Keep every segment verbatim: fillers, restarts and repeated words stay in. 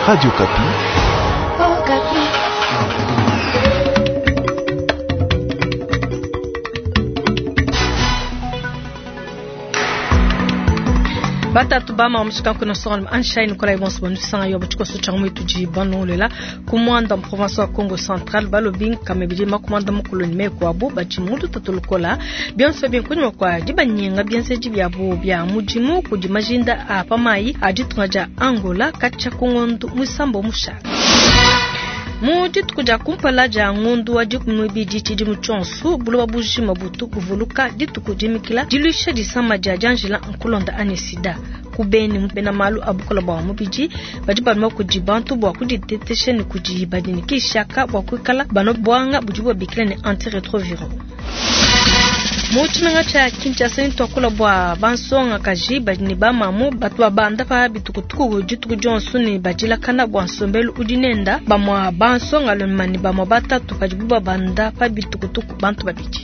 Radio Kapi. Oh, Kapi. Batatu bama mshika kuna son anshine kola ibonso bonusanga yo butiko so changu tuji banu lela kumwanda province wa Congo Central balobing kamebidi makumanda mukoloni meko abo bachimudu tatulukola bionso bien kunyo kwa dibanyenga biense jibyabo bya mujimu kujimajinda apamai ajitunja Angola kacha kungondu musambo musha Mudi tukuja kumpala ja ngondu wa jikumwebi jichidi mchonsu buluwa buji mabutu kuvuluka ditukujimikila diluisha disama jajanjila nkulonda anisida kubeni mbena malu abukola bwa mubiji bajiba nwa kujibantu bwa kuditeteshe ni kujibadini kishaka bwa kukala bano bwanga bujibu bikila ni antiretroviral Muchimanga cha Kinshasa ni tokula bwa bansonga kaji bajini ba mamu batwa banda pa bitukutuku jituku jonsu ni bajila kana bwa nsombelu udinenda bamwa bansonga lomani bamwa batatu pajibuba banda pa bitukutuku bantu babiji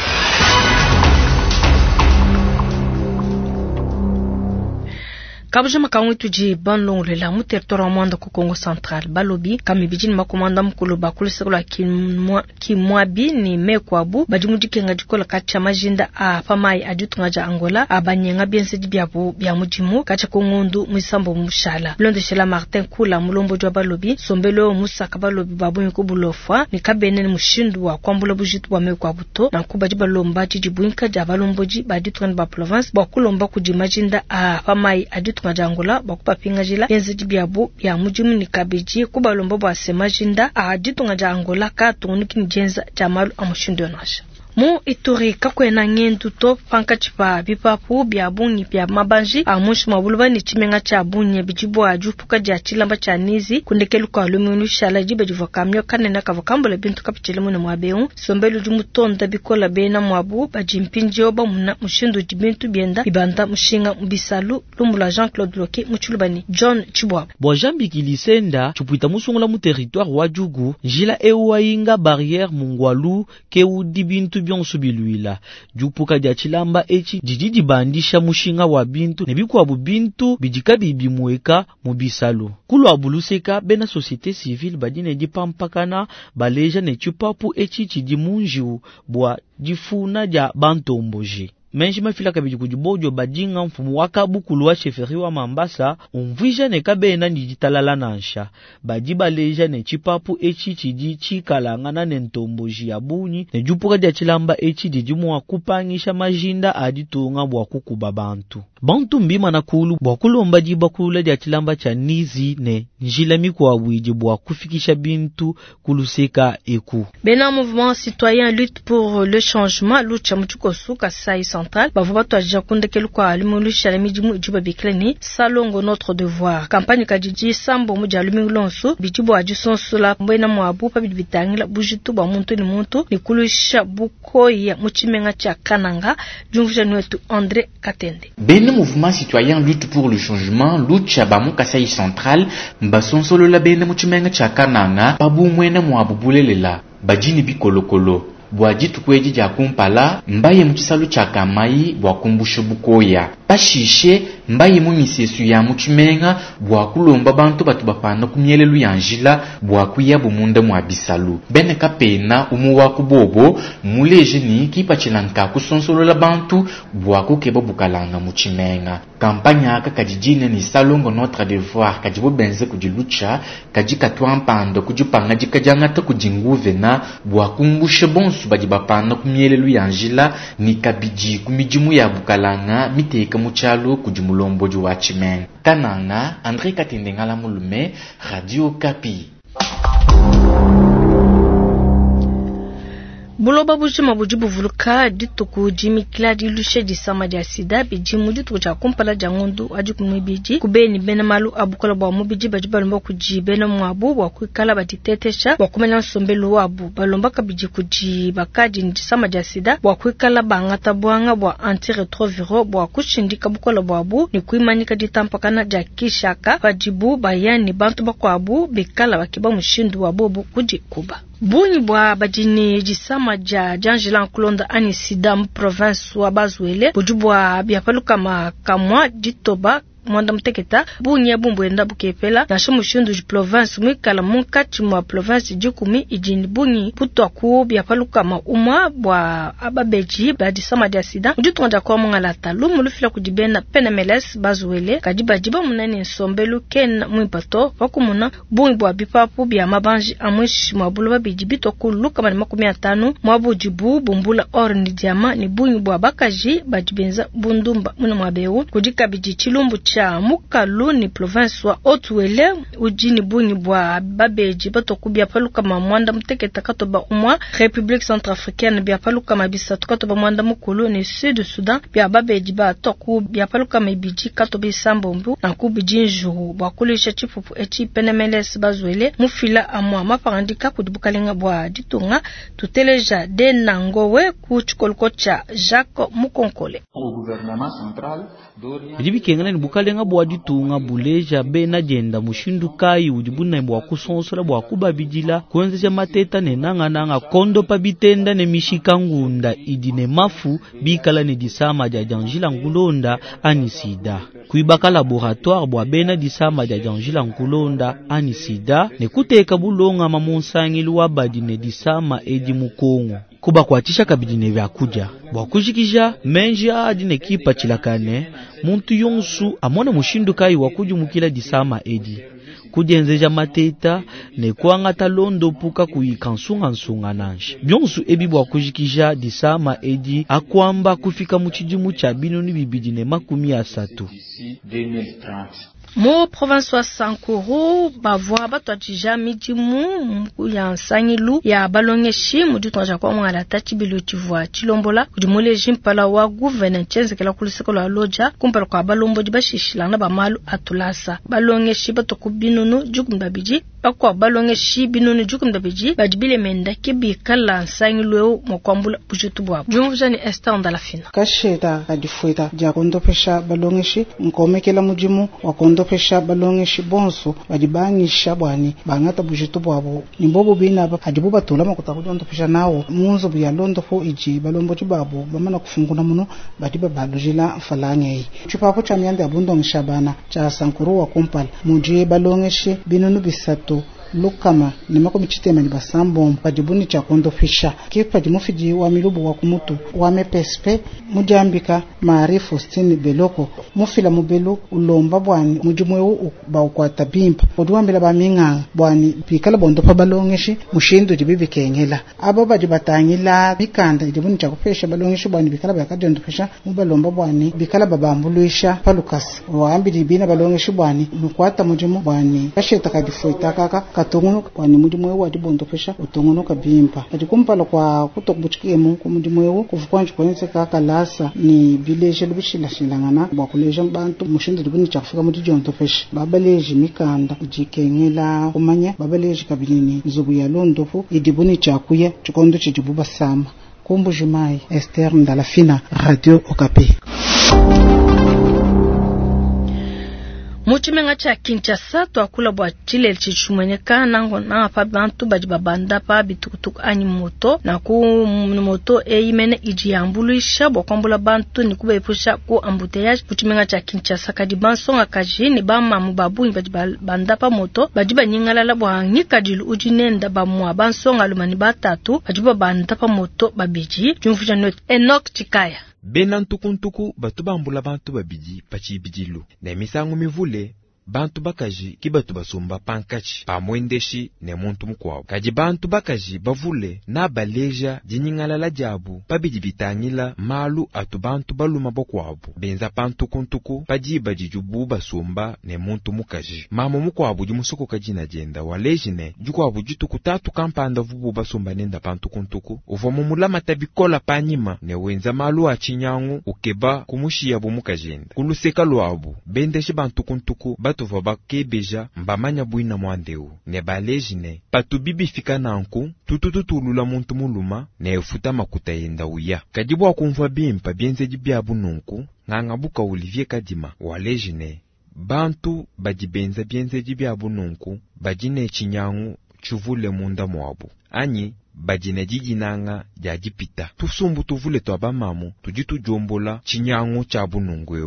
Kabuja makamwitu ji banlong lela mu territoire mwanda ku Congo Central balobi kamibijini makomanda mkulu bakulu sekula kimwa kimwabi ni mekwabu bajimujike ngajikola kacha majinda a pamai ajutunga ja Angola abanyenga biense dibyabo bya mujimu kacha kongondu musambo mushala Blonde Shela Martin Kula mulombo jwa balobi sombelo musaka balobi babu kubulofwa ni kabene ni mushindu wa kwambula bujitu wa mekwabuto na kubajiba lomba jijibunka ja balomboji baditwan ba province bakulomba kujimajinda a pamai ajutunga Angola bakupa pinga jila yenzi jibyabo ya mujimu ni kabiji kubalombo bwa semajinda ajitunga ja Angola ka tuniki njenza jamalu amushindo nasha Mu Ituri kakwena ngendu to panka chipa bipapu bya bunyi bya mabanji amushi mabuluba ni chimenga cha bunye bijibo ajupuka ja chilamba cha nizi kundekelu kwa lumunu shala jibe jivokamyo kanena kavokambole bintu kapichilemu na mwabeu sombelu jumutonda bikola bena mwabu bajimpinji oba muna mushindu jibintu bienda ibanda mushinga mbisalu lumbula Jean-Claude Loke muchulubani John Chibwa Bojambi kilisenda chupuita musungula mu territoire wa Jugu jila ewa inga barrière mungwalu ke udibintu byonso biluila jupuka dia chilamba echi jijidi bandisha mushinga wa bintu nebikwa bu bintu bijika bibimweka mubisalu kulo abuluseka bena société civile badine dipampakana baleja ne chupapu echi chidimunju bwa difuna dia bantomboji Menji mafila kabiji kujibojo badinga mfumu wakabu kuluwa sheferi wa Mambasa umvija ne kabena nijitalala nansha bajiba leja ne chipapu echi chidi chikalangana ne ntomboji ya bunyi ne jupuka dia chilamba echi dijimu wa kupangisha majinda aditunga bwa kukuba bantu bantu mbima na kulu bwa kulomba jiba kula dia chilamba cha nizi ne njilami kwa wiji bwa kufikisha bintu kuluseka eku Bena mouvement citoyen lutte pour le changement lucha mchuko suka sai central bavubato ajja kundekelu kwa alimulu shalamijimu juba bikleni salongo notre devoir campagne kajiji sambo muja alumulonso bijibo ajusonso la mbena mwabu pa biditangila bujitu ba muntu ni muntu nikulusha bukoya muchimenga cha kananga jumvja nwetu André Katende Bena mouvement citoyen lutte pour le changement lucha ba mukasai central mbasonsolo la bena muchimenga cha kananga babu mwena mwabu bulelela bajini bikolokolo Bwajitu kweji ja kumpala mbaye mchisalu cha kamai bwakumbusho bukoya pashishe mbaye mu misesu ya muchimenga bwakulomba bantu batubapana kumyelelu yanjila bwakuya bumunda mwa bisalu bene kapena umu wakubobo muleje ni kipachilanka kusonsolola bantu bwakukeba bukalanga muchimenga kampanya aka kajijine ni salongo notre devoir kajibo benze kujilucha kajika twampando kujipanga jikajangata kujinguvena bwakumbushe bonsu bajibapana kumyelelu yanjila ni kabiji kumijimu ya bukalanga miteka muchalo kujimulombo ju wachimen kananga André Katende ngala mulume Radio Kapi Buloba bujima bujibu vuluka dituku jimi kila dilushe jisama ja sida bijimu dituku cha kumpala jangondu ajukumwe biji kubeni bena malu abukola bwa mubiji bajiba lomba kuji bena mwabu wa kuikala batitetesha wa kumenya sombelu wabu balomba kabiji kuji bakaji njisama ja sida wa kuikala bangata buanga bwa antiretroviral bwa kushindika bukola bwabu ni kuimanika jitampakana ja kishaka bajibu bayani bantu bakwabu bikala bakiba mushindu wabobu kuji kuba Bunyi bwa bajini jisama ja Janjila Nkulonda anisida mu province wa Bazwele bujubwa biapaluka makamwa jitoba mwanda mteketa bunye bumbwenda bukepela na shomu shundu ji province mwikala munkati mwa province jikumi ijini bunyi putwa ku bya paluka ma umwa bwa ababeji badisama dia sida ujutonja kwa mungala talu mulufila kudibena penemeles bazuwele kadiba jiba munani nsombelu ken mwipato wakumuna bunyi bwa bipapu bya mabanji amwishi mwa buluba bijibito kuluka mani makumi atanu mwa bujibu bumbula or ni diama ni bunyi bwa bakaji bajibenza bundumba muna mwabeu kudika biji chilumbu cha mukalu ni province wa otuwele ujini bunyi bwa babeji bato kubya paluka ma mwanda mteketa katoba umwa République Centrafricaine bya paluka mabisa tukatoba mwanda mukulu ni Sud Sudan bya babeji ba toku bya paluka mabiji katoba sambombu na kubiji njuru bakulisha chipupu echi penemeles bazwele mufila amwa maparandika kudibukalenga bwa ditunga tuteleja de nangowe kuchikolkocha Jacques Mukonkole au gouvernement central Bidibi kengana ni bukalenga bwa ditunga buleja be na jenda mushindu kai udibuna bwa kusonsora bwa kubabijila kuenzeja mateta ne nanga nanga kondo pa bitenda ne mishika ngunda idine mafu bikala ne disama ja janjila ngulonda anisida kuibaka laboratoire bwa bena disama ja janjila ngulonda anisida ne kuteka bulonga mamonsangilu wabadi ne disama edi mukongo kuba kwatisha kabidine vya kuja bwa kujikija menji adine kipa chilakane muntu yonsu amona mushindu kai wakuju mukila disama edi kujenzeja mateta ne kuanga talondo puka kuikansunga nsunga nanshi byonsu ebi bwa kujikija disama edi akwamba kufika muchijimu cha binoni bibidi ne makumi asatu Mo province wa Sankuru bavwa batwatija mijimu ya nsangilu ya balongeshi muditonja kwa mwala tati bilutivwa chilombola kudimole jimpala wa gouverneur chenzekela kulisekolo loja kumpala kwa balombo dibashishila na bamalu atulasa balongeshi batokubinunu jukumdabiji akwa balongeshi binunu jukumdabiji badibile menda kibikala nsangilu mokwambula bujutubwa jumvujani Esther Ndalafina kasheta kadifuita jakondo pesha balongeshi nkomekela mujimu wakondo pesha balongeshi bonso badibangisha bwani bangata bujitu bwabo nimbobo bina hadibu batula makutakujondo pesha nawo munzo bya londo fo iji balombo tibabo bamana kufunguna muno badiba balojila falange chipapo cha myande abundo ngishabana cha Sankuru wa Kompala muje balongeshi binunu bisatu lukama nimako michitema ni basambo mpajibuni cha kondo fisha kipa dimufiji wa milubu wa kumutu wa mepespe mujambika maarifu stini beloko mufila mubelu ulomba bwani mujumwewu ba ukwata bimpa oduambila ba minga bwani pikala bondo pa balongeshi mushindu dibibi kengela abo bajibatangila bikanda dibuni cha kupesha balongeshi bwani bikala bakajondo pesha mubalomba bwani bikala babambuluisha palukas waambi dibina balongeshi bwani nukwata mujumu bwani kasheta kadifoita kaka katongono kwani mujumwewu adibondo pesha utongono kabimpa adikumpala kwa kutokbuchikemu ku mujumwewu kufukwanje kwenze kaka lasa ni village lubishila shilangana bakuleja bantu mushindu dibuni cha kufika mujonto pesha babaleji mikanda jikengela kumanya babaleji kabilini nzubu ya londofu idibuni cha kuya chikondo chijibuba sama kumbu jumai Esther Ndalafina Radio Okapi. Muchimenga cha Kinshasa to akula bwa chile chichumwenyeka nango na pa bantu bajibabanda pa bitukutuku ani moto na ku moto eimene ijiyambuluisha bokwambula bantu ni kubepusha ku embouteillage muchimenga cha Kinshasa kadi bansonga kaji ni bama mubabu bajibanda pa moto bajiba nyingala la bwa ngikadilu ujinenda bamwa bansonga lumani batatu bajiba banda pa moto babiji jumfuja note Enoch Chikaya Bena ntukuntuku batu bambula bantu babidi pachi bidilu. Na misangu mivule bantu bakaji ki batu basumba pankachi pamwendeshi ne muntu mkwabo. Kaji bantu bakaji bavule na baleja jinyingala la jabu pabidi bitangila malu atu bantu baluma bokwabo. Benza pantukuntuku pajiba jijubu basumba ne muntu mukaji. Mamo mkwabo jimusuko kaji na jenda walejine jukwabo jituku tatu kampanda vubu basumba nenda pantukuntuku. Uvomu mulama tabikola panyima ne wenza malu achinyangu ukeba kumushia bu mukajenda. Kuluseka luabu bendeshi bantukuntuku tuva bakebeja mbamanya buina mwandeu ne balejine patu bibi fika nanku tutututulula muntu muluma ne efuta makuta yenda uya kajibu akumva bimpa bienzeji byabu nunku nganga buka Olivier Kadima walejine bantu bajibenza bienzeji byabu nunku bajine chinyangu chuvule munda mwabu anyi bajine jijinanga jajipita tusumbu tuvule twabamamu tujitu jombola chinyangu chabu nungweu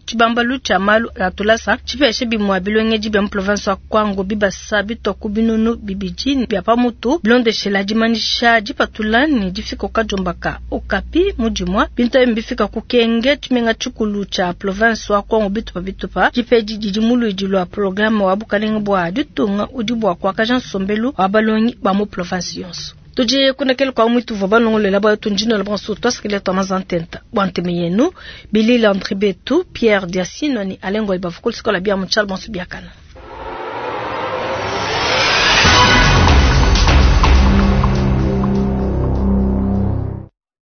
chibambalu cha malu la tulasa chipeshe bimwa bilwenge jibe province wa Kwango biba sabi toku binunu bibijini bya pamutu blonde shela jimanisha jipatulani jifika kajombaka okapi mujimwa binta mbifika kukenge tumenga chukulu cha province wa Kwango bitupa bitupa jipeji jijimulu ijilwa programme wa bukalenga bwa dutunga udibwa kwa kajan sombelu wa balongi ba mu province yonso tuje kunekele kwa mwitu vobalongo le laba tunjino laba soto skele tamazantenta wantemeyenu bilila André Betu Pierre Diasino ni alengo ibafukul skola bia mchal bonsu biakana.